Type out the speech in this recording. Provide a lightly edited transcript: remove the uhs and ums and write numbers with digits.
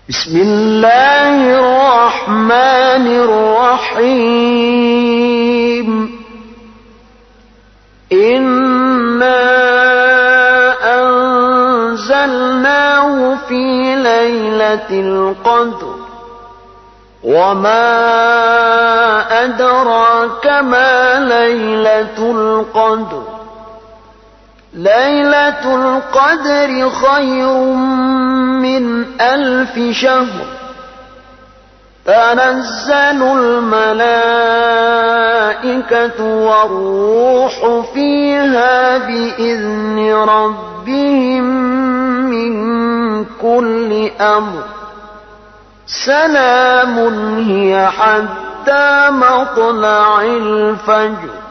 بسم الله الرحمن الرحيم إنا أنزلناه في ليلة القدر وما أدراك ما ليلة القدر ليلة القدر خير من 1000 شهر تنزل الملائكة والروح فيها بإذن ربهم من كل أمر سلام هي حتى مطلع الفجر